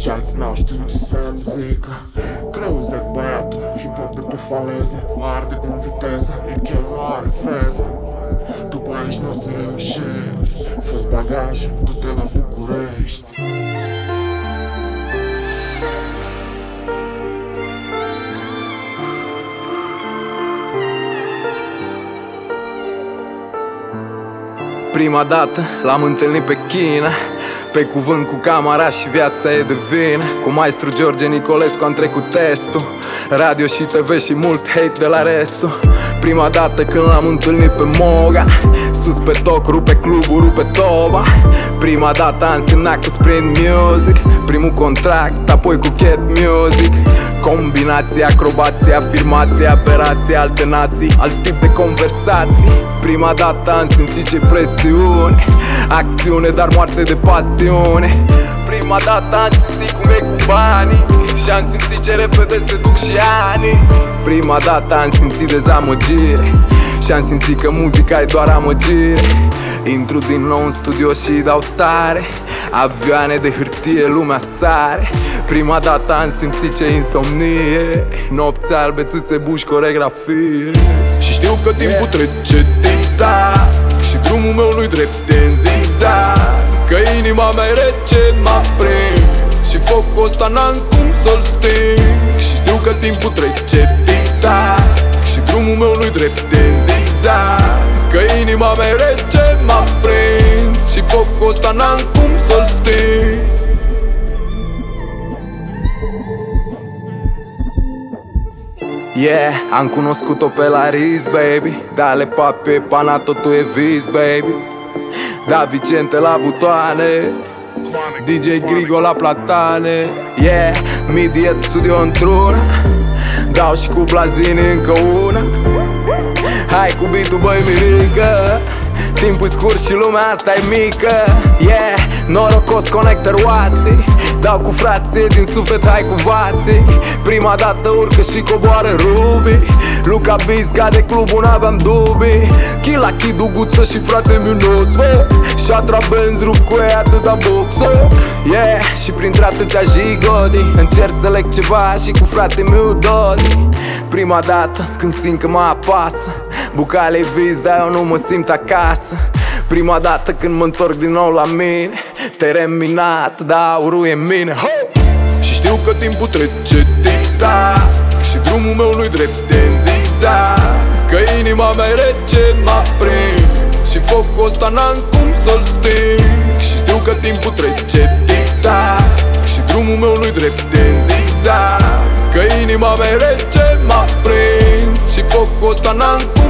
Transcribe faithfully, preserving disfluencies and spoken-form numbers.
și alții n-au știut ce să-mi zică. Greu zic băiatul, hip-hop de pe faleze, o arde cu viteză, e că el nu are freză. După aici n-o să reușești, fă-ți bagajul, du-te la București. Prima dată l-am întâlnit pe China, pe cuvânt cu camera și viața e de vină. Cu maestru George Nicolescu am trecut testul, radio și T V și mult hate de la restul. Prima dată când l-am întâlnit pe Moga, sus pe toc, rupe clubul, rupe toba. Prima dată am semnat cu Sprint Music, primul contract, apoi cu Cat Music. Combinație, acrobație, afirmație, aberație, alte nații, alt tip de conversații. Prima dată am simțit ce presiune, acțiune, dar moarte de pasiune. Prima dată am simțit cum e cu banii și am simțit ce repede se duc și ani. Prima dată am simțit dezamăgire și am simțit că muzica e doar amăgire. Intru din nou în studio și dau tare, avioane de hârtie, lumea sare. Prima dată am simțit ce insomnie, nopți albe, țâțe, buși, coregrafie. Și știu că timpul trece tic-tac și drumul meu nu-i drept în zigzag, că inima mea e rece, m-a prind și focul ăsta n-am cum să-l sting. Și știu că timpul trece tic-tac și drumul meu nu-i drept în zigzag, că inima mea e rece, m-a prind și focul ăsta n-am cum să-l sting. Yeah, am cunoscut-o pe la Riz, baby. Dale papi, pana, totul e vis, baby. Da Vicente la butoane, D J Grigo la platane. Yeah, Midiet studio într-una, dau și cu Blazini încă una. Hai cu beat-ul, băi, mirică, timpul-i scurt și lumea asta e mică. Yeah, norocos, connector, oații, dau cu frație din suflet, hai cu vații. Prima dată urcă și coboară Ruby, Luca Bisca de clubul, n-aveam dubii. Chila, Chidu, Guță și frate-miu Nosfă, Shatra Benz, rup cu ei atâta boxă. Yeah, și printre atâtea jigodi încerc să leg ceva și cu frate-miu Dodi. Prima dată când simt că mă apasă, bucale-i vis, dar eu nu mă simt acasă. Prima dată când mă întorc din nou la mine, teren minat, dar aurul e în mine. Ho! Și știu că timpul trece tic-tac și drumul meu nu-i drept în zigzag, că inima mea e rece, m-a prind și focul ăsta n-am cum să-l sting. Și știu că timpul trece tic-tac și drumul meu nu-i drept în zigzag, că inima mea e rece, m-a prind și focul ăsta n-am cum